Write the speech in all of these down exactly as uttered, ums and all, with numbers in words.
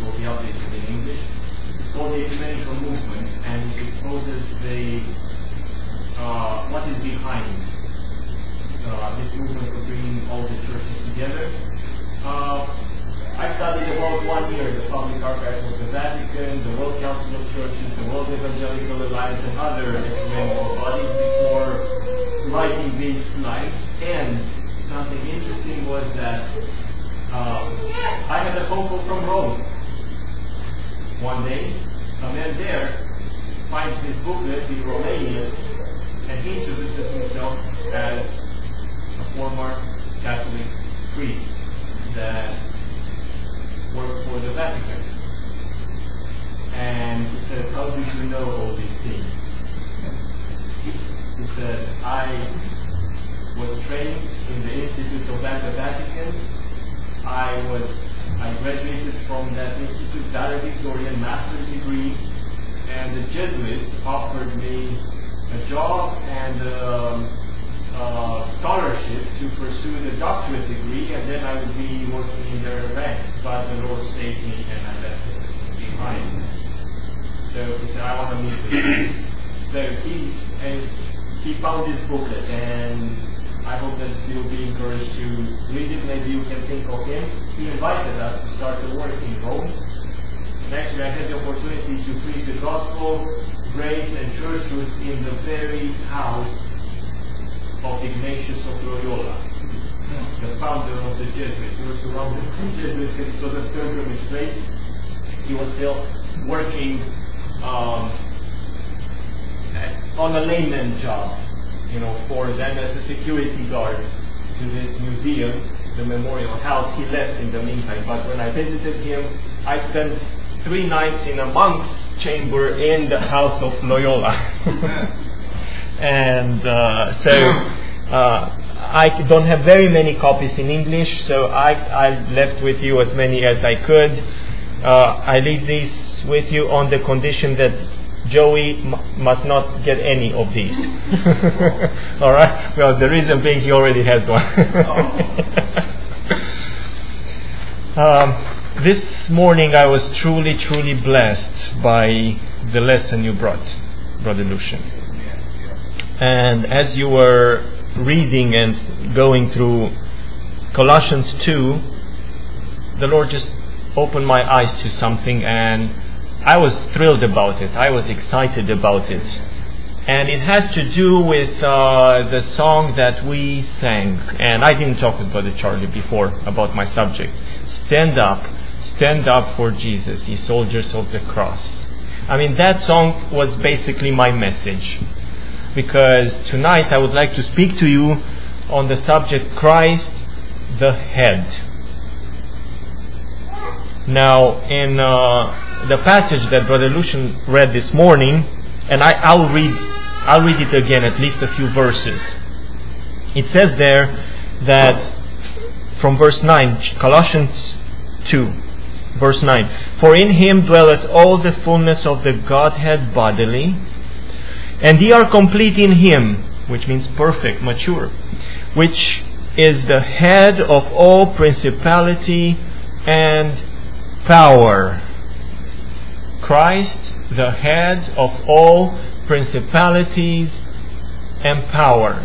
will be updated in English. It's called the Ecumenical Movement, and it exposes the uh, what is behind uh, this movement of bringing all the churches together. Uh, I studied about one year the public archives of the Vatican, the World Council of Churches, the World Evangelical Alliance, and other ecumenical bodies before writing these slides. And something interesting was that uh, I had a phone call from Rome. One day, a man there finds this booklet in Romanian, and he introduces himself as a former Catholic priest that worked for the Vatican. And he says, how do you know all these things? He said, I was trained in the Institute of the Vatican. I was I graduated from that institute, valedictorian master's degree, and the Jesuits offered me a job and um, uh, scholarship to pursue the doctorate degree, and then I would be working in their ranks. But the Lord saved me, and I left it behind. So he said, I want to meet with you. So he, and he found this booklet, and I hope that you'll be encouraged to read it. Maybe you can think of him. He invited us to start the work in Rome. And actually I had the opportunity to preach the gospel, grace, and church truth in the very house of Ignatius of Loyola, the founder of the Jesuits. He was surrounded by Jesuits because it was a pilgrimage place. He was still working um, on a layman job, you know, for them as a security guard to this museum, the memorial house. He left in the meantime, but when I visited him, I spent three nights in a monk's chamber in the house of Loyola. And uh, so uh, I don't have very many copies in English, so I, I left with you as many as I could. Uh, I leave these with you on the condition that Joey m- must not get any of these. Alright? Well, the reason being he already has one. um, this morning I was truly, truly blessed by the lesson you brought, Brother Lucian. And as you were reading and going through Colossians two, the Lord just opened my eyes to something, and I was thrilled about it. I was excited about it. And it has to do with uh, the song that we sang. And I didn't talk with Brother Charlie before about my subject. Stand up, stand up for Jesus, ye soldiers of the cross. I mean, that song was basically my message. Because tonight I would like to speak to you on the subject Christ the Head. Now, in uh, the passage that Brother Lucian read this morning, and I, I'll read, I'll read it again, at least a few verses. It says there that from verse nine, Colossians two, verse nine, for in Him dwelleth all the fullness of the Godhead bodily, and ye are complete in Him, which means perfect, mature, which is the head of all principality and power. Christ, the head of all principalities and power.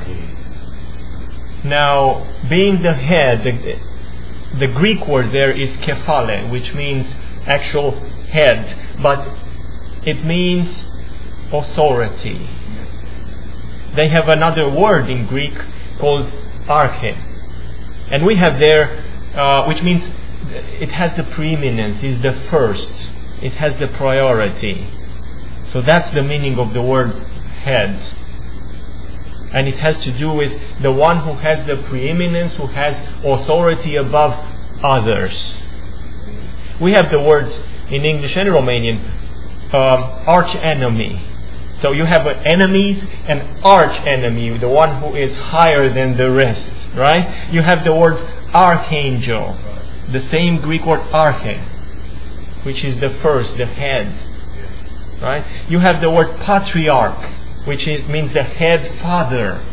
Now, being the head, the, the Greek word there is kephale, which means actual head, but it means authority. They have another word in Greek called arche, and we have there, uh, which means it has the preeminence, is the first, it has the priority. So that's the meaning of the word head. And it has to do with the one who has the preeminence, who has authority above others. We have the words in English and Romanian, um, arch enemy. So you have an enemies and arch enemy, the one who is higher than the rest, right? You have the word archangel, the same Greek word arche, which is the first, the head, right? You have the word patriarch, which is means the head father.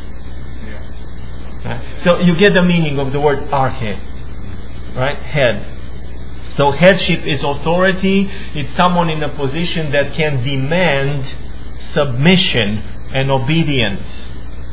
Right? So you get the meaning of the word arche, right? Head. So headship is authority. It's someone in a position that can demand submission and obedience.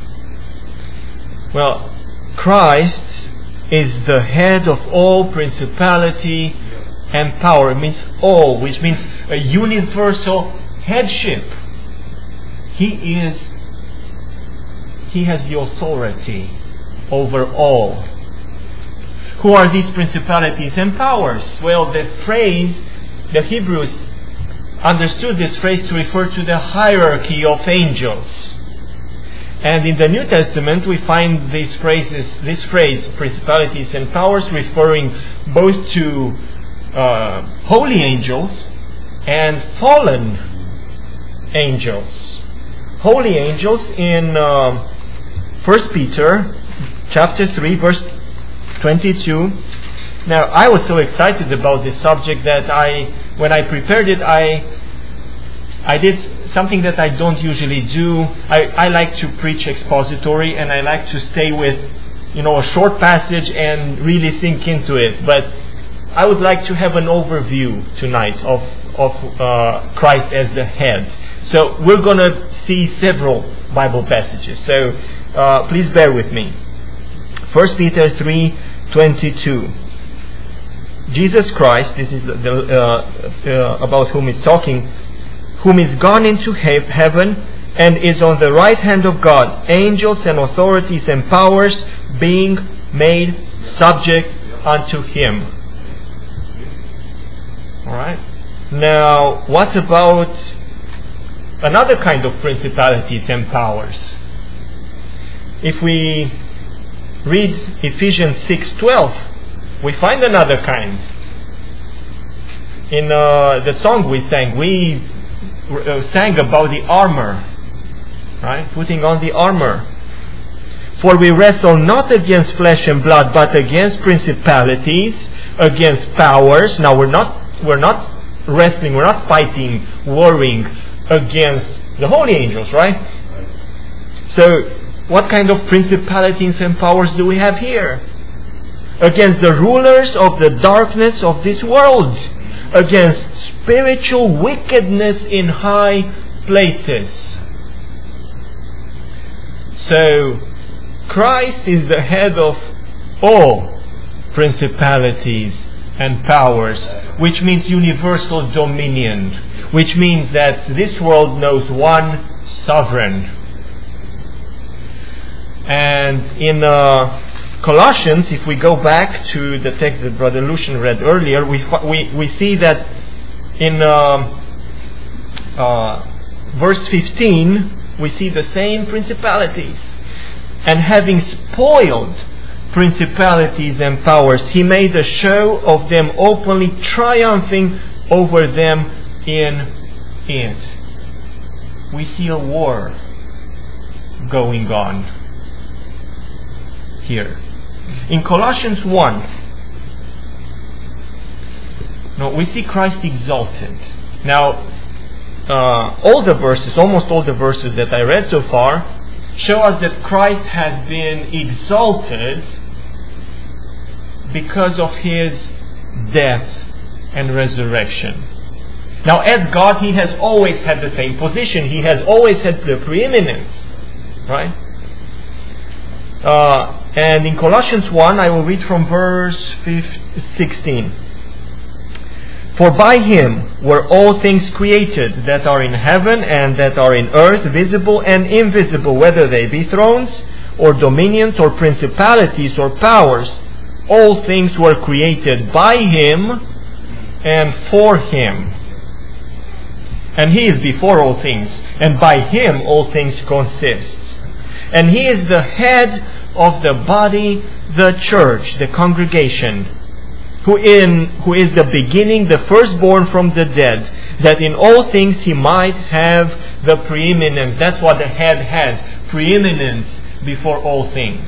Well, Christ is the head of all principality and power. It means all, which means a universal headship. He is, He has the authority over all. Who are these principalities and powers? Well, the phrase, the Hebrews understood this phrase to refer to the hierarchy of angels. And in the New Testament we find these phrases, this phrase, principalities and powers, referring both to uh, holy angels and fallen angels. Holy angels in uh, First Peter chapter three verse twenty-two. Now, I was so excited about this subject that I, when I prepared it, I I did something that I don't usually do. I, I like to preach expository, and I like to stay with, you know, a short passage and really think into it. But I would like to have an overview tonight of of uh, Christ as the head. So we're going to see several Bible passages. So uh, please bear with me. First Peter three twenty-two. Jesus Christ, this is the, the, uh, uh, about whom it's talking, whom is gone into he- heaven and is on the right hand of God, angels and authorities and powers being made subject unto Him. Alright? Now, what about another kind of principalities and powers? If we read Ephesians six twelve, we find another kind. In uh, the song we sang, we uh, sang about the armor, right? Putting on the armor. For we wrestle not against flesh and blood, but against principalities, against powers. Now we're not we're not wrestling, we're not fighting, warring against the holy angels, right? So what kind of principalities and powers do we have here? Against the rulers of the darkness of this world, against spiritual wickedness in high places. So, Christ is the head of all principalities and powers, which means universal dominion, which means that this world knows one sovereign. And in uh, Colossians, if we go back to the text that Brother Lucian read earlier, we we, we see that in uh, uh, verse fifteen, we see the same principalities. And having spoiled principalities and powers, He made a show of them openly, triumphing over them in it. We see a war going on here. In Colossians one, no, we see Christ exalted. Now, uh, all the verses, almost all the verses that I read so far, show us that Christ has been exalted because of His death and resurrection. Now, as God, He has always had the same position. He has always had the preeminence, right? Uh, and in Colossians one, I will read from verse sixteen. For by Him were all things created, that are in heaven and that are in earth, visible and invisible, whether they be thrones, or dominions, or principalities, or powers. All things were created by Him and for Him. And He is before all things, and by Him all things consist. And He is the head of the body, the church, the congregation, who in who is the beginning, the firstborn from the dead, that in all things He might have the preeminence. That's what the head has, preeminence before all things.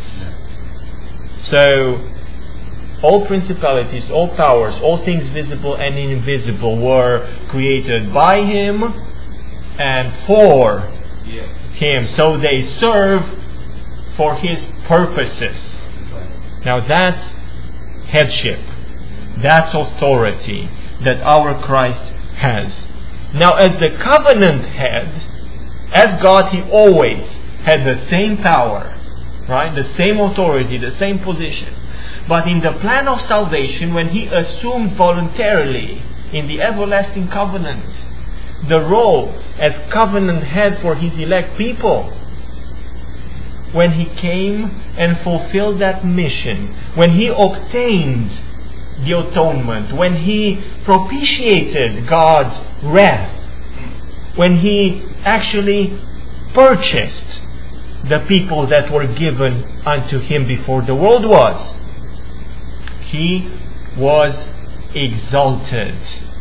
So, all principalities, all powers, all things visible and invisible were created by Him and for Him. So they serve for His purposes. Now that's headship. That's authority that our Christ has. Now, as the covenant head, as God, He always had the same power, right? The same authority, the same position. But in the plan of salvation, when He assumed voluntarily in the everlasting covenant the role as covenant head for His elect people, when He came and fulfilled that mission, when He obtained the atonement, when He propitiated God's wrath, when He actually purchased the people that were given unto Him before the world was, He was exalted.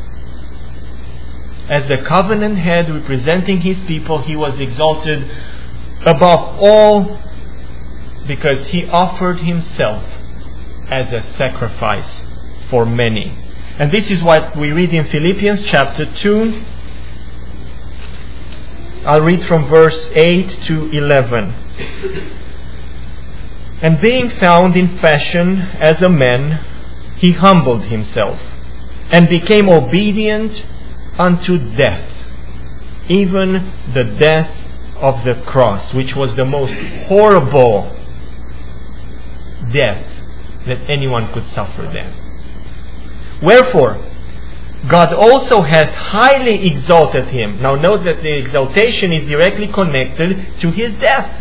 As the covenant head representing His people, He was exalted above all because He offered Himself as a sacrifice for many. And this is what we read in Philippians chapter two. I'll read from verse eight to eleven. And being found in fashion as a man, He humbled Himself, and became obedient unto death, even the death of the cross, which was the most horrible death that anyone could suffer then. Wherefore, God also hath highly exalted Him. Now note that the exaltation is directly connected to His death.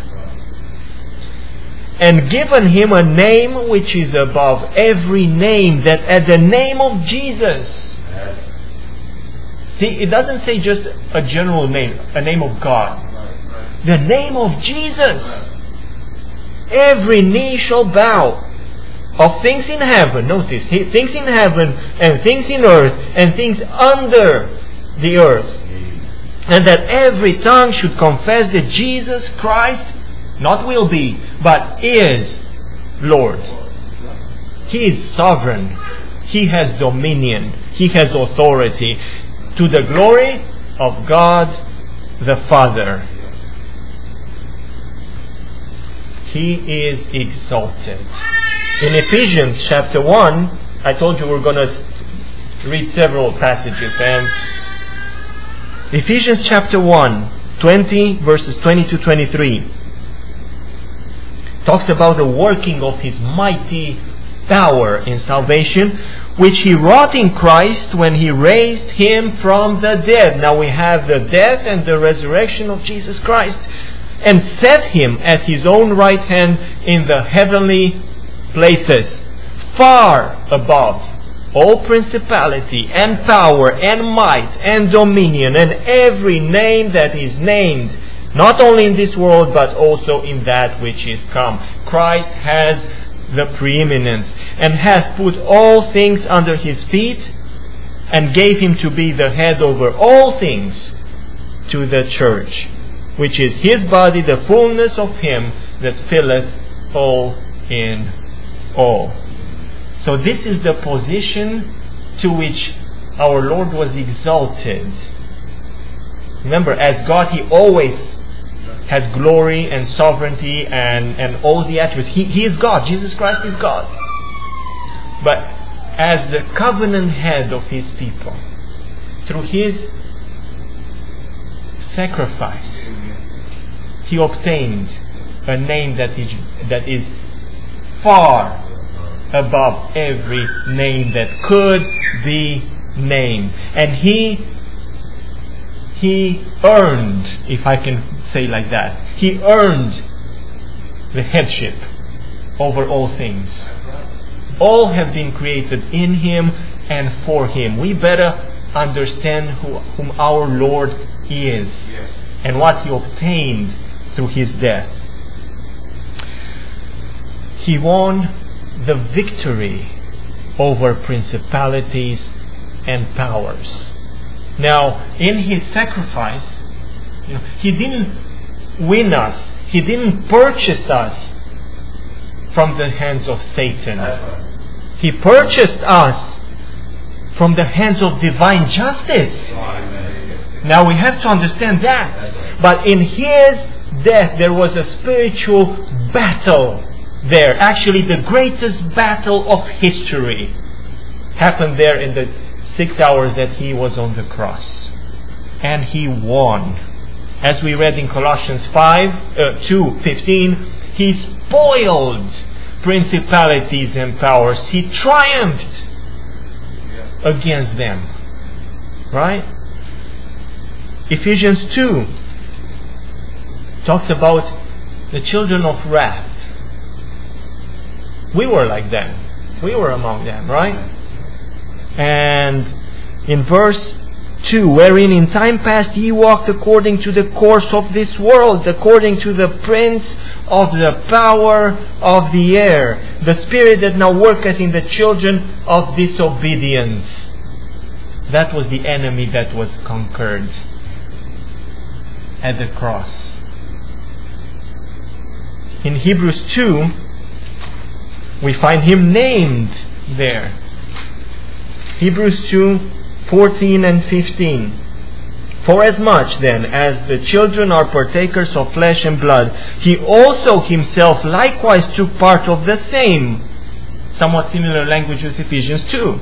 And given Him a name which is above every name, that at the name of Jesus. See, it doesn't say just a general name, a name of God. The name of Jesus. Every knee shall bow, of things in heaven, notice, things in heaven and things in earth and things under the earth. And that every tongue should confess that Jesus Christ, not will be, but is Lord. He is sovereign. He has dominion. He has authority. To the glory of God the Father. He is exalted. In Ephesians chapter one, I told you we're going to read several passages. And Ephesians chapter one, twenty verses twenty to twenty-three, talks about the working of His mighty power in salvation, which He wrought in Christ when He raised Him from the dead. Now we have the death and the resurrection of Jesus Christ, and set Him at His own right hand in the heavenly places, far above all principality and power and might and dominion and every name that is named, not only in this world but also in that which is come. Christ has the preeminence and has put all things under His feet and gave Him to be the head over all things to the church, which is His body, the fullness of Him that filleth all in all. So this is the position to which our Lord was exalted. Remember, as God, He always had glory and sovereignty and, and all the attributes. He, he is God. Jesus Christ is God. But as the covenant head of His people, through His sacrifice, He obtained a name that is, that is far above every name that could be named. And He He earned, if I can say like that, He earned the headship over all things. All have been created in Him and for Him. We better understand who, whom our Lord is and what He obtained through His death. He won the victory over principalities and powers. Now, in His sacrifice, you know, He didn't win us. He didn't purchase us from the hands of Satan. He purchased us from the hands of divine justice. Now we have to understand that. But in His death there was a spiritual battle there. Actually the greatest battle of history. happened there in the six hours that He was on the cross. And He won. As we read in Colossians five, uh, two fifteen, He spoiled principalities and powers. He triumphed against them. Right? Ephesians two talks about the children of wrath. We were like them. We were among them, right? And in verse two, wherein in time past ye walked according to the course of this world, according to the prince of the power of the air, the spirit that now worketh in the children of disobedience. That was the enemy that was conquered at the cross. In Hebrews two, we find Him named there. Hebrews two, fourteen and fifteen. Forasmuch then as the children are partakers of flesh and blood, He also Himself likewise took part of the same. Somewhat similar language with Ephesians two.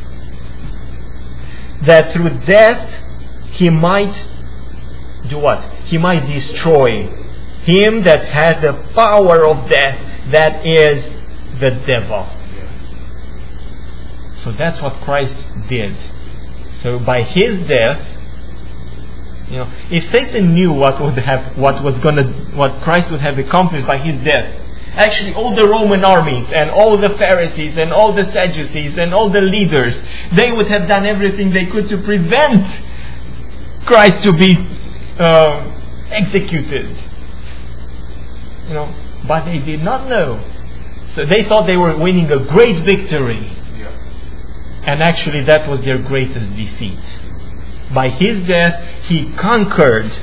That through death He might do what? He might destroy him that had the power of death, that is the devil. So that's what Christ did. So by His death, you know, if Satan knew what would have, what was gonna, what Christ would have accomplished by His death, actually all the Roman armies and all the Pharisees and all the Sadducees and all the leaders, they would have done everything they could to prevent Christ to be uh, executed. You know, but they did not know. So they thought they were winning a great victory. And actually that was their greatest defeat. By His death, He conquered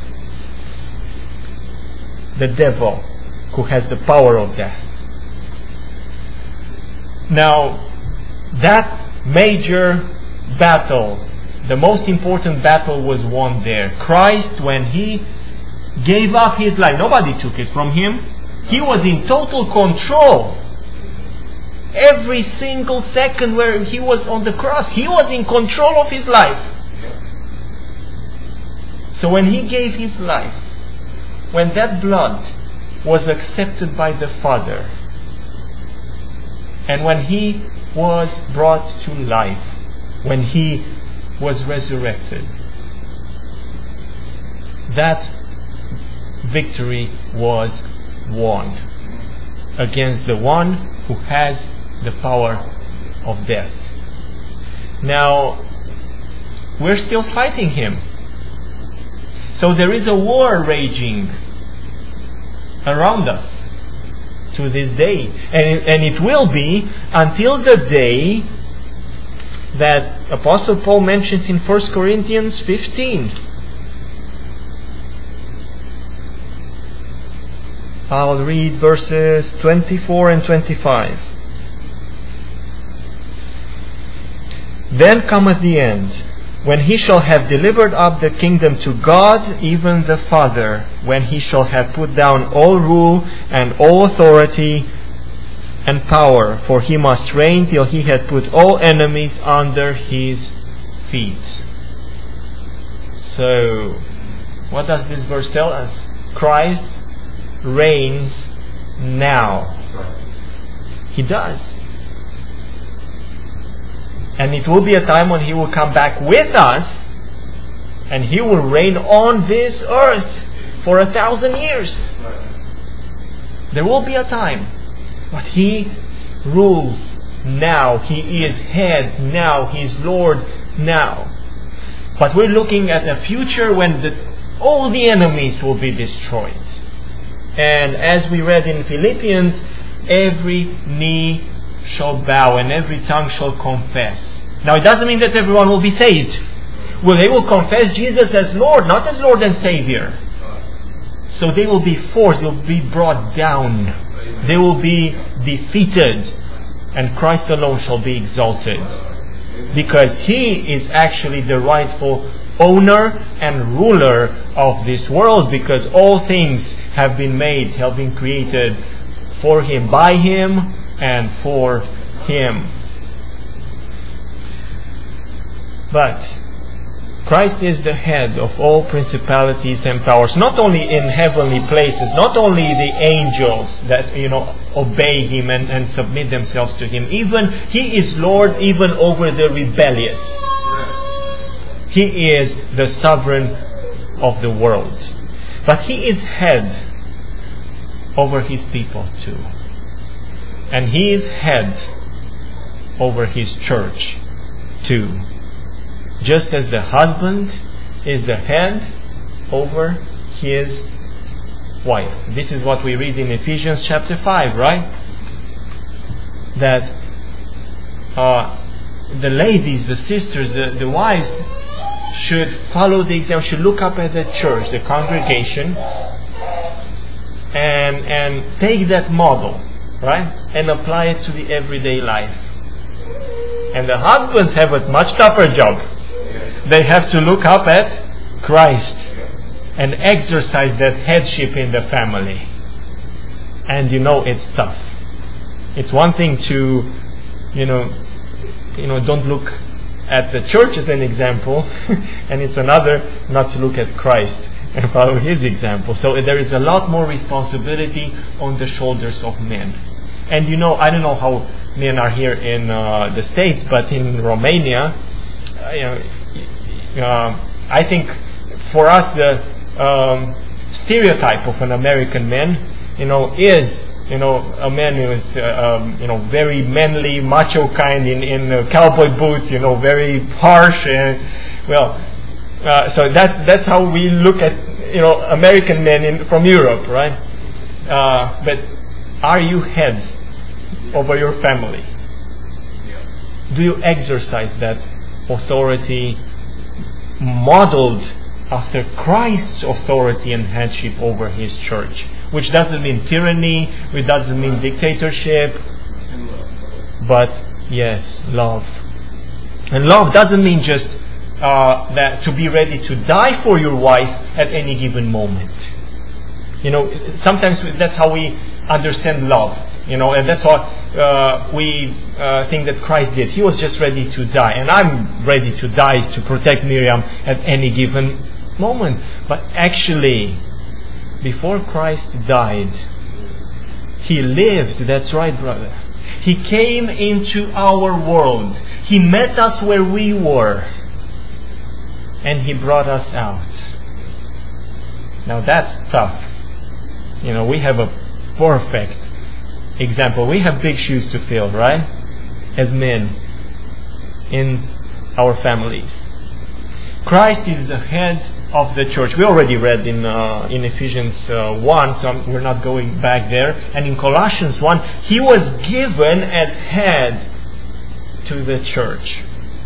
the devil who has the power of death. Now, that major battle, the most important battle, was won there. Christ, when He gave up His life, nobody took it from Him. He was in total control. Every single second where He was on the cross, He was in control of His life. So when He gave His life, when that blood was accepted by the Father, and when He was brought to life, when He was resurrected, that victory was won against the one who has the power of death. Now, we're still fighting him. So there is a war raging around us to this day. And it, and it will be until the day that Apostle Paul mentions in First Corinthians fifteen. I'll read verses twenty-four and twenty-five. Then cometh the end, when He shall have delivered up the kingdom to God, even the Father, when He shall have put down all rule and all authority and power, for He must reign till He had put all enemies under His feet. So, what does this verse tell us? Christ reigns now. He does. And it will be a time when He will come back with us, and He will reign on this earth for a thousand years. There will be a time, but He rules now. He is head now. He is Lord now. But we're looking at a future when the, all the enemies will be destroyed. And as we read in Philippians, every knee shall bow and every tongue shall confess. Now it doesn't mean that everyone will be saved. Well, they will confess Jesus as Lord, not as Lord and Savior. So they will be forced, they will be brought down. They will be defeated. And Christ alone shall be exalted. Because He is actually the rightful owner and ruler of this world, because all things have been made, have been created for Him, by Him, and for Him. But Christ is the head of all principalities and powers, not only in heavenly places, not only the angels that, you know, obey Him and, and submit themselves to Him. Even He is Lord even over the rebellious. He is the sovereign of the world. But He is head over His people too. And He is head over His church too. Just as the husband is the head over his wife. This is what we read in Ephesians chapter five, right? That uh, the ladies, the sisters, the, the wives should follow the example, should look up at the church, the congregation, and and take that model, right? And apply it to the everyday life. And the husbands have a much tougher job. They have to look up at Christ and exercise that headship in the family. And you know it's tough. It's one thing to, you know, you know, don't look at the church as an example, and it's another not to look at Christ and follow His example. So there is a lot more responsibility on the shoulders of men. And you know, I don't know how men are here in uh, the States, but in Romania, uh, you know, Uh, I think for us the um, stereotype of an American man, you know, is you know a man who is uh, um, you know very manly, macho kind in in uh, cowboy boots, you know, very harsh. And well, uh, so that's that's how we look at you know American men in, from Europe, right? Uh, but are you heads over your family? Do you exercise that authority modeled after Christ's authority and headship over His church? Which doesn't mean tyranny, which doesn't mean dictatorship, but yes, love. And love doesn't mean just uh, that to be ready to die for your wife at any given moment. You know, sometimes that's how we understand love. You know, and that's what uh, we uh, think that Christ did. He was just ready to die. And I'm ready to die to protect Miriam at any given moment. But actually, before Christ died, He lived. That's right, brother. He came into our world. He met us where we were. And He brought us out. Now that's tough. You know, we have a perfect example. We have big shoes to fill, right? As men in our families. Christ is the head of the church. We already read in uh, in Ephesians uh, one, so we're not going back there. And in Colossians one, He was given as head to the church.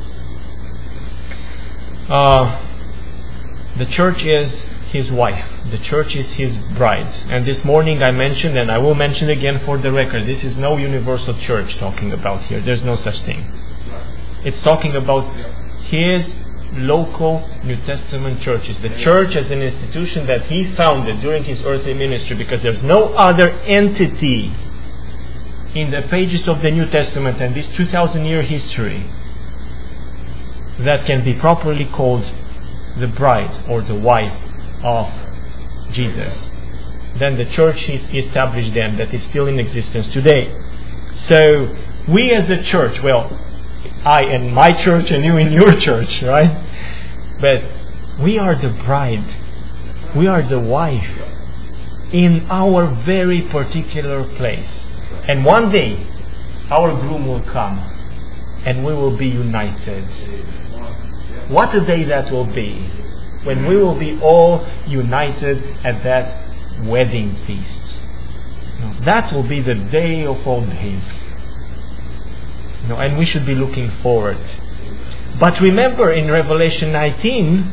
Uh, the church is His wife. The church is His bride. And this morning I mentioned, and I will mention again for the record, this is no universal church talking about here. There's no such thing. It's talking about His local New Testament churches. The church as an institution that He founded during His earthly ministry, because there's no other entity in the pages of the New Testament and this two thousand year history that can be properly called the bride or the wife of Jesus. Then the church is established then, that is still in existence today. So we as a church, well, I and my church and you in your church, right? But we are the bride. We are the wife in our very particular place. And one day our groom will come and we will be united. What a day that will be, when we will be all united at that wedding feast. Now, that will be the day of all days. You know, and we should be looking forward. But remember, in Revelation nineteen,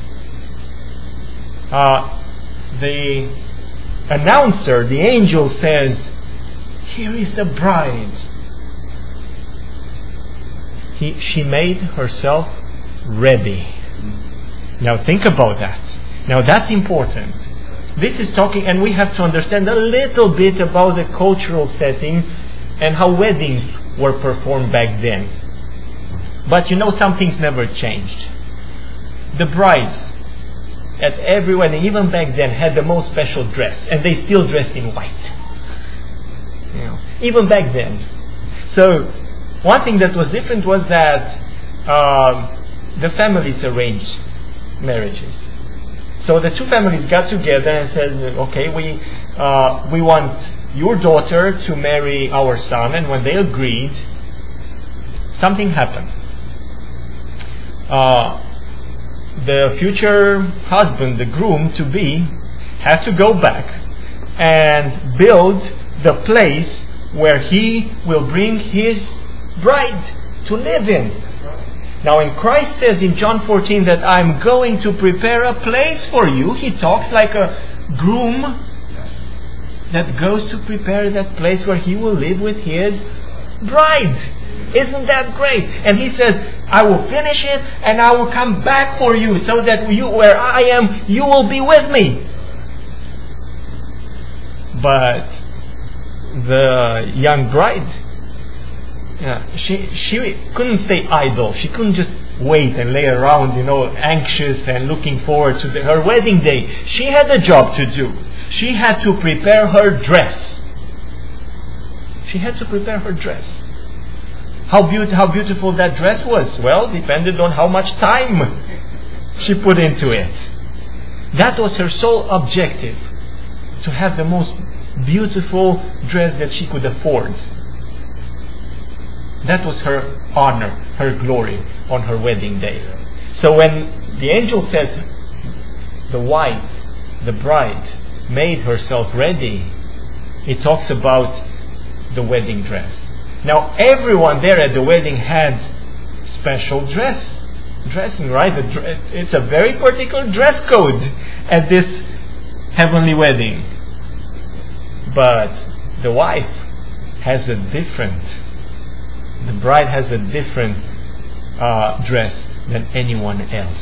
uh, the announcer, the angel says, "Here is the bride." He, she made herself ready. Now think about that. Now that's important. This is talking, and we have to understand a little bit about the cultural setting and how weddings were performed back then. But you know, some things never changed. The brides at every wedding, even back then, had the most special dress, and they still dressed in white. You know, even back then. So one thing that was different was that uh, the families arranged marriages. So the two families got together and said, okay, we uh, we want your daughter to marry our son. And when they agreed, something happened. Uh, the future husband, the groom to be, had to go back and build the place where he will bring his bride to live in. Now, when Christ says in John fourteen that I'm going to prepare a place for you, he talks like a groom that goes to prepare that place where he will live with his bride. Isn't that great? And he says, I will finish it and I will come back for you, so that you, where I am, you will be with me. But the young bride, yeah, she she couldn't stay idle. She couldn't just wait and lay around, you know, anxious and looking forward to the, her wedding day. She had a job to do. She had to prepare her dress. She had to prepare her dress. How, be- how beautiful that dress was? Well, depended on how much time she put into it. That was her sole objective, to have the most beautiful dress that she could afford. That was her honor, her glory on her wedding day. So when the angel says the wife, the bride, made herself ready, it talks about the wedding dress. Now everyone there at the wedding had special dress, dressing, right? It's a very particular dress code at this heavenly wedding. But the wife has a different, the bride has a different uh, dress than anyone else.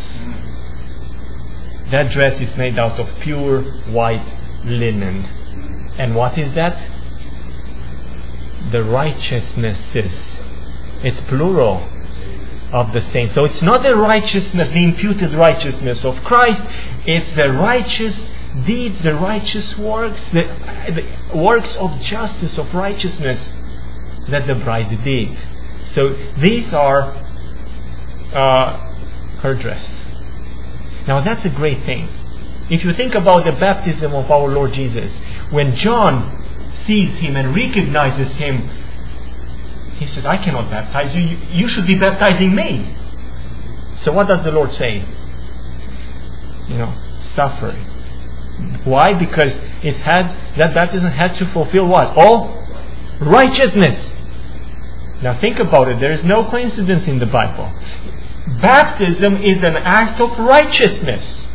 That dress is made out of pure white linen. And what is that? The righteousnesses. It's plural of the saints. So it's not the righteousness, the imputed righteousness of Christ. It's the righteous deeds, the righteous works, the, the works of justice, of righteousness that the bride did. So these are uh, her dress. Now that's a great thing. If you think about the baptism of our Lord Jesus, when John sees him and recognizes him, he says, I cannot baptize you, you, you should be baptizing me. So what does the Lord say? You know, suffer. Why? Because it had, that baptism had to fulfill what? All righteousness. Now think about it, there is no coincidence in the Bible. Baptism is an act of righteousness.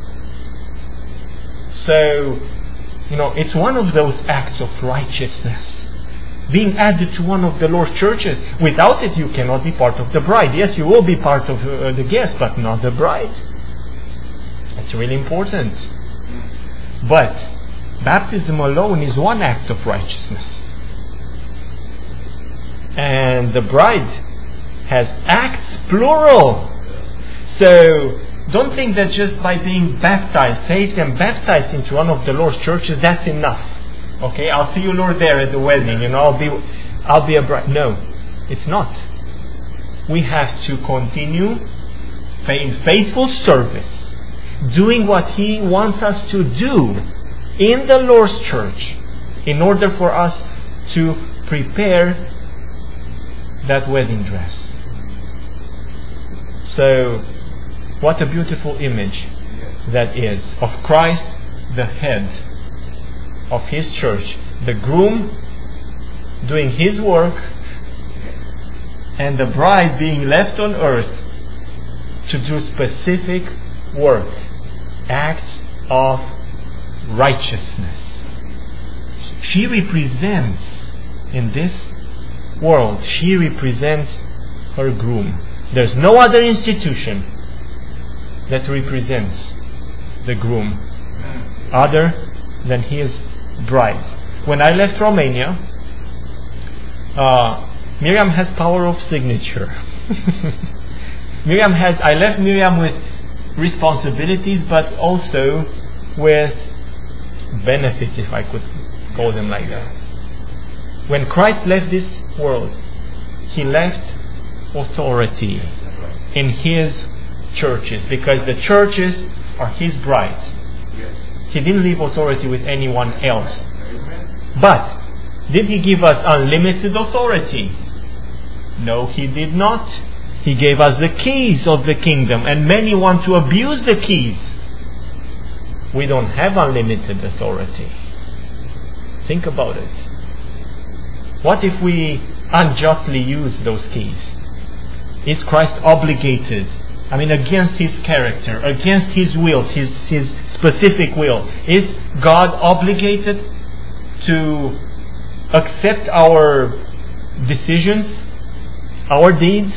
So, you know, it's one of those acts of righteousness, being added to one of the Lord's churches. Without it, you cannot be part of the bride. Yes, you will be part of uh, the guest, but not the bride. That's really important. But baptism alone is one act of righteousness. And the bride has acts plural. So don't think that just by being baptized, saved and baptized into one of the Lord's churches, that's enough. Okay, I'll see you, Lord, there at the wedding, and I'll be, I'll be a bride. No, it's not. We have to continue paying faithful service, doing what He wants us to do in the Lord's church, in order for us to prepare that wedding dress. So, what a beautiful image that is of Christ, the head of His church, the groom doing His work, and the bride being left on earth to do specific work, acts of righteousness. She represents, in this world, she represents her groom. There's no other institution that represents the groom other than his bride. When I left Romania, uh, Miriam has power of signature. Miriam has, I left Miriam with responsibilities, but also with benefits, if I could call them like that. When Christ left this world, He left authority in His churches, because the churches are His brides. He didn't leave authority with anyone else. But did He give us unlimited authority? No, He did not. He gave us the keys of the kingdom, and many want to abuse the keys. We don't have unlimited authority. Think about it. What if we unjustly use those keys? Is Christ obligated? I mean, against His character, against His will, His, His specific will. Is God obligated to accept our decisions, our deeds?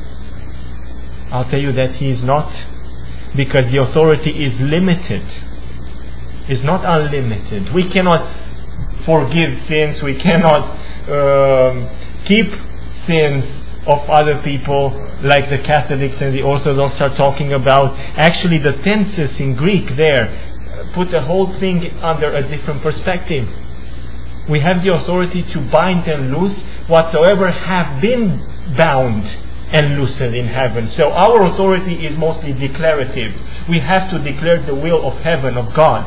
I'll tell you that He is not, because the authority is limited. It's not unlimited. We cannot forgive sins. We cannot um, keep sins of other people like the Catholics and the Orthodox are talking about. Actually, the tenses in Greek there put the whole thing under a different perspective. We have the authority to bind and loose whatsoever have been bound and loosened in heaven. So our authority is mostly declarative. We have to declare the will of heaven, of God.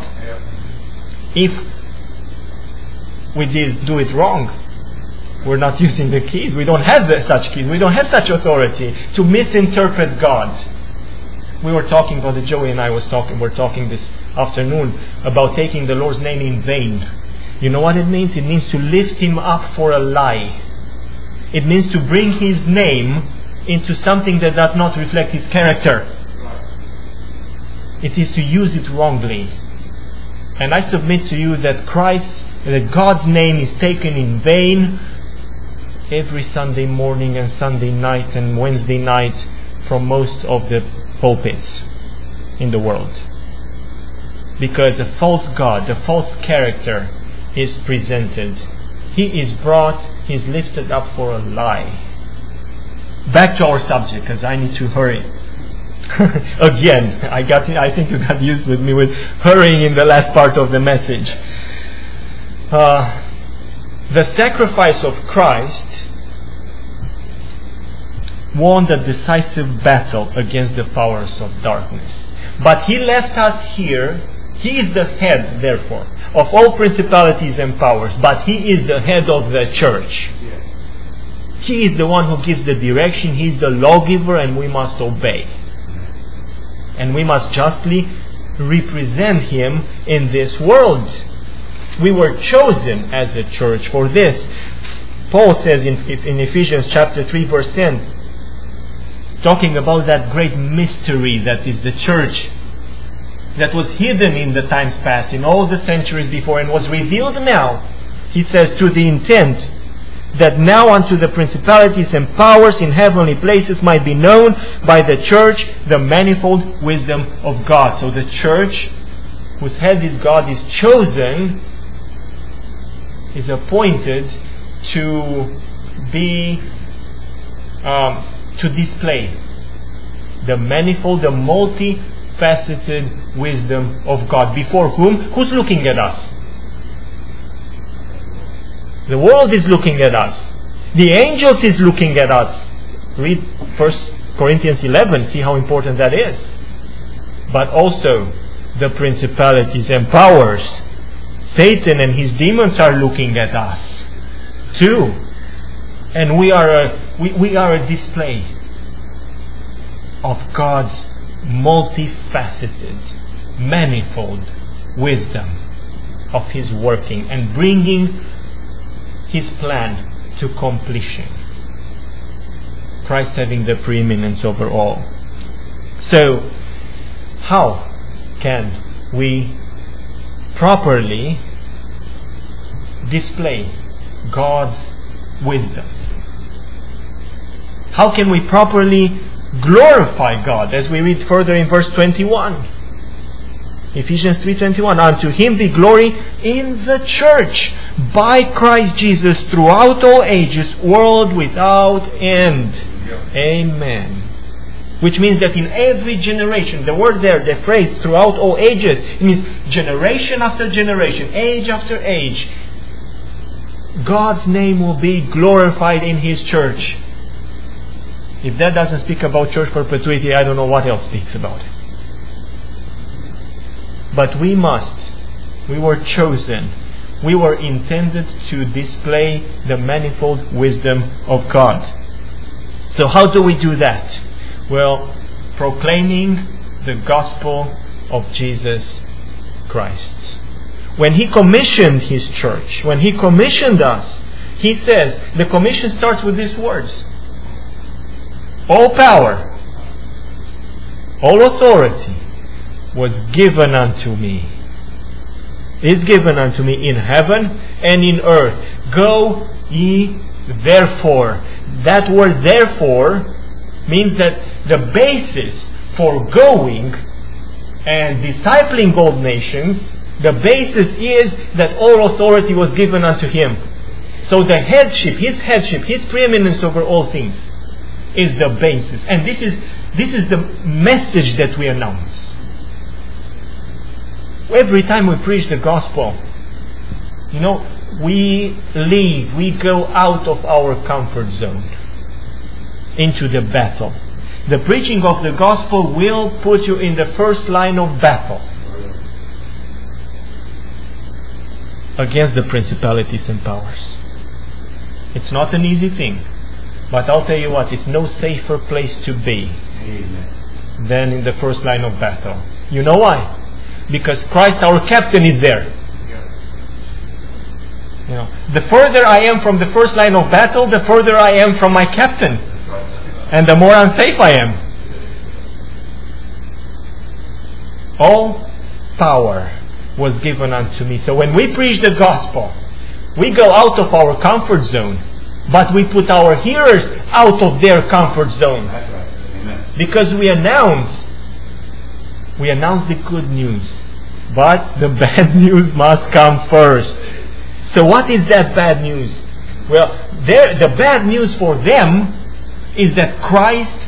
If we did do it wrong, we're not using the keys. We don't have the, such keys. We don't have such authority to misinterpret God. We were talking, Brother Joey and I was talking, we're talking this afternoon about taking the Lord's name in vain. You know what it means? It means to lift Him up for a lie. It means to bring His name into something that does not reflect His character. It is to use it wrongly. And I submit to you that Christ, that God's name is taken in vain every Sunday morning and Sunday night and Wednesday night from most of the pulpits in the world. Because a false God, a false character is presented. He is brought, He is lifted up for a lie. Back to our subject, because I need to hurry. Again, I got. I think you got used with me with hurrying in the last part of the message. Uh, the sacrifice of Christ won the decisive battle against the powers of darkness. But He left us here. He is the head, therefore, of all principalities and powers. But He is the head of the church. He is the one who gives the direction. He is the lawgiver, and we must obey. And we must justly represent Him in this world. We were chosen as a church for this. Paul says in, in Ephesians chapter three verse ten, talking about that great mystery that is the church, that was hidden in the times past, in all the centuries before, and was revealed now. He says, to the intent that now unto the principalities and powers in heavenly places might be known by the church the manifold wisdom of God. So the church, whose head is God, is chosen, is appointed to be, um, to display the manifold, the multifaceted wisdom of God. Before whom? Who's looking at us? The world is looking at us. The angels is looking at us. Read First Corinthians eleven, see how important that is. But also the principalities and powers. Satan and his demons are looking at us too. And we are a, we, we are a display of God's multifaceted, manifold wisdom of His working and bringing His plan to completion. Christ having the preeminence over all. So, how can we properly display God's wisdom? How can we properly glorify God? As we read further in verse twenty-one. Ephesians three twenty-one, unto Him be glory in the church by Christ Jesus throughout all ages, world without end. Amen. Which means that in every generation, the word there, the phrase throughout all ages, it means generation after generation, age after age, God's name will be glorified in His church. If that doesn't speak about church perpetuity, I don't know what else speaks about it. But we must. We were chosen. We were intended to display the manifold wisdom of God. So how do we do that? Well, proclaiming the gospel of Jesus Christ. When He commissioned His church, when He commissioned us, He says, the commission starts with these words. All power, all authority was given unto me. Is given unto me in heaven and in earth. Go ye therefore. That word therefore means that the basis for going and discipling all nations, the basis is that all authority was given unto Him. So the headship, His headship, His preeminence over all things is the basis. And this is this is the message that we announce. Every time we preach the gospel, you know, we leave, we go out of our comfort zone into the battle. The preaching of the gospel will put you in the first line of battle against the principalities and powers. It's not an easy thing, but I'll tell you what, it's no safer place to be Amen. Than in the first line of battle. You know why? Because Christ, our captain, is there. You know, the further I am from the first line of battle, the further I am from my captain, and the more unsafe I am. All power was given unto me. So when we preach the gospel, we go out of our comfort zone, but we put our hearers out of their comfort zone. Because we announce We announce the good news, but the bad news must come first. So what is that bad news? Well, the bad news for them is that Christ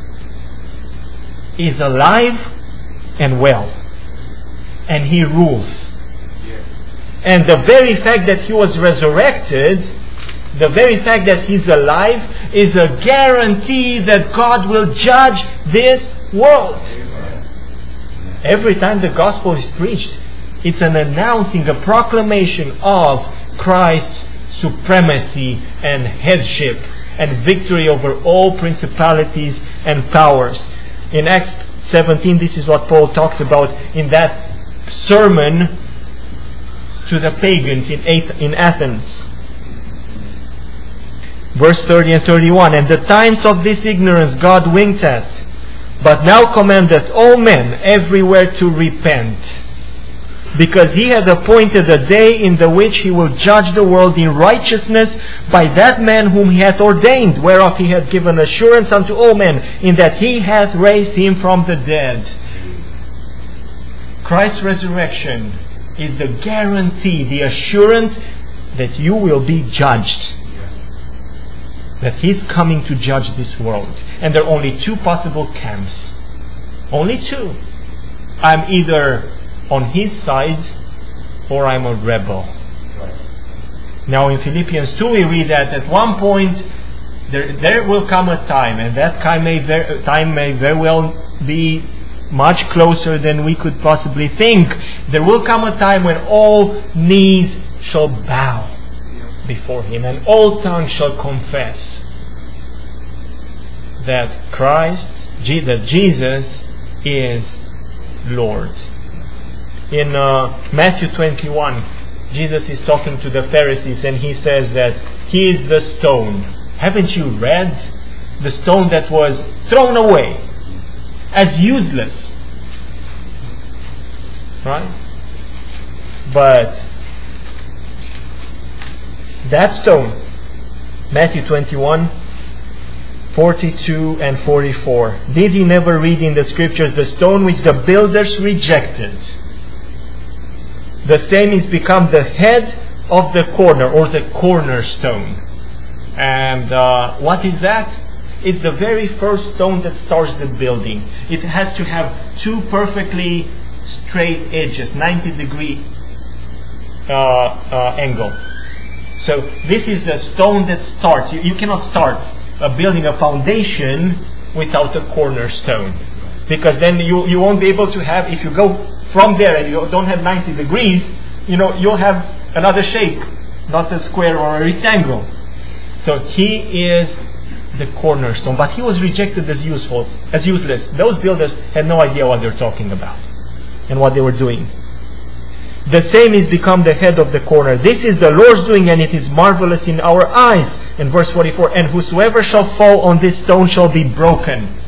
is alive and well, and He rules. And the very fact that He was resurrected, the very fact that He's alive, is a guarantee that God will judge this world. Every time the gospel is preached, it's an announcing, a proclamation of Christ's supremacy and headship and victory over all principalities and powers. In Acts seventeen, this is what Paul talks about in that sermon to the pagans in Athens. Verse thirty and thirty-one, and the times of this ignorance God winked at, but now commandeth all men everywhere to repent, because He hath appointed a day in the which He will judge the world in righteousness by that man whom He hath ordained, whereof He hath given assurance unto all men, in that He hath raised Him from the dead. Christ's resurrection is the guarantee, the assurance that you will be judged. That He's coming to judge this world. And there are only two possible camps. Only two. I'm either on His side or I'm a rebel. Right. Now in Philippians two we read that at one point there, there will come a time, and that time may, ver- time may very well be much closer than we could possibly think. There will come a time when all knees shall bow before Him, and all tongues shall confess that Christ, that Jesus is Lord. In uh, Matthew twenty-one, Jesus is talking to the Pharisees, and He says that He is the stone. Haven't you read? The stone that was thrown away as useless. Right? But that stone, Matthew twenty-one, forty-two and forty-four. Did ye never read in the scriptures, the stone which the builders rejected, the same is become the head of the corner, or the cornerstone. And uh, what is that? It's the very first stone that starts the building. It has to have two perfectly straight edges, ninety degree uh, uh, angle. So this is the stone that starts. You, you cannot start uh, building a foundation without a cornerstone, because then you, you won't be able to have, if you go from there and you don't have ninety degrees, you know, you'll have another shape, not a square or a rectangle. So he is the cornerstone, but he was rejected as useful, as useless. Those builders had no idea what they're talking about and what they were doing. The same is become the head of the corner. This is the Lord's doing, and it is marvelous in our eyes. In verse forty-four, and whosoever shall fall on this stone shall be broken.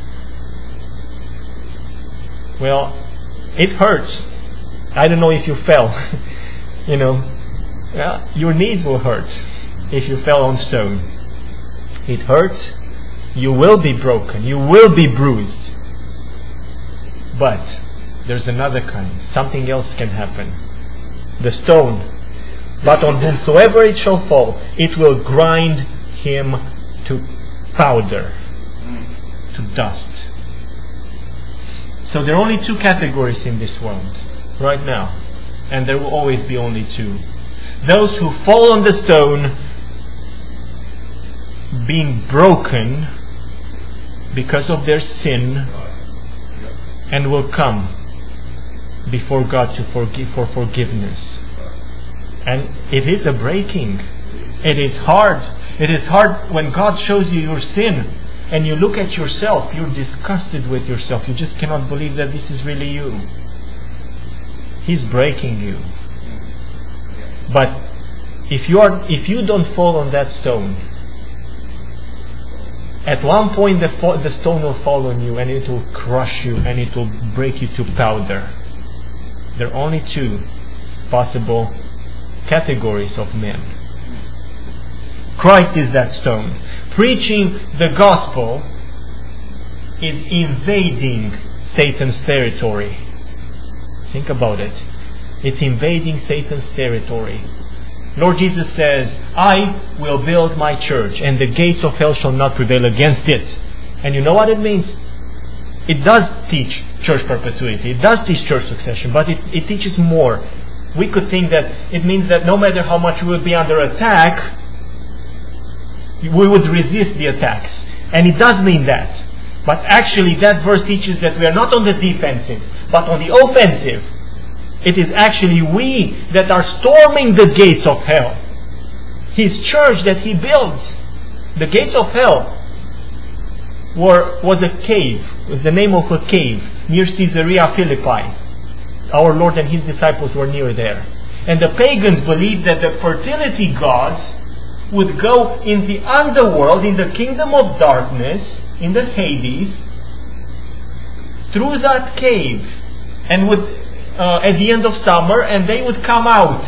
Well, it hurts. I don't know if you fell. you know, well, your knees will hurt if you fell on stone. It hurts. You will be broken. You will be bruised. But there's another kind. Something else can happen. The stone. But on whomsoever it shall fall, it will grind him to powder, to dust. So there are only two categories in this world right now, and there will always be only two. Those who fall on the stone, being broken because of their sin, and will come before God to forgive for forgiveness. And it is a breaking. It is hard. It is hard when God shows you your sin and you look at yourself. You're disgusted with yourself. You just cannot believe that this is really you. He's breaking you. But if you are, if you don't fall on that stone, at one point the, fo- the stone will fall on you and it will crush you and it will break you to powder. There are only two possible categories of men. Christ is that stone. Preaching the gospel is invading Satan's territory. Think about it. It's invading Satan's territory. Lord Jesus says, I will build my church and the gates of hell shall not prevail against it. And you know what it means? It does teach church perpetuity. It does teach church succession, but it, it teaches more. We could think that it means that no matter how much we would be under attack, we would resist the attacks. And it does mean that. But actually that verse teaches that we are not on the defensive, but on the offensive. It is actually we that are storming the gates of hell. His church that He builds. The gates of hell were, was a cave, was the name of a cave near Caesarea Philippi. Our Lord and His disciples were near there. And the pagans believed that the fertility gods would go in the underworld, in the kingdom of darkness, in the Hades, through that cave, and would uh, at the end of summer, and they would come out,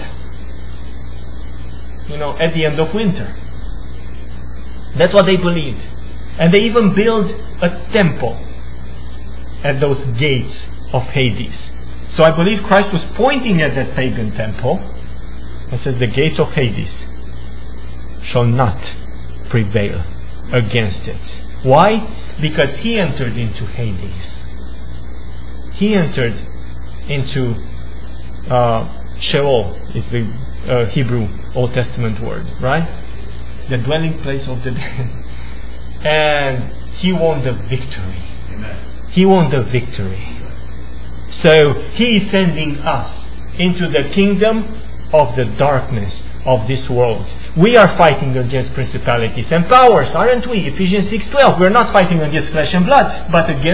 you know, at the end of winter. That's what they believed. And they even built a temple at those gates of Hades. So I believe Christ was pointing at that pagan temple and says, the gates of Hades shall not prevail against it. Why? Because He entered into Hades. He entered into uh, Sheol, is the uh, Hebrew Old Testament word, right? The dwelling place of the dead. And He won the victory. Amen. He won the victory. So He is sending us into the kingdom of the darkness of this world. We are fighting against principalities and powers, aren't we? Ephesians six twelve. We're not fighting against flesh and blood, but against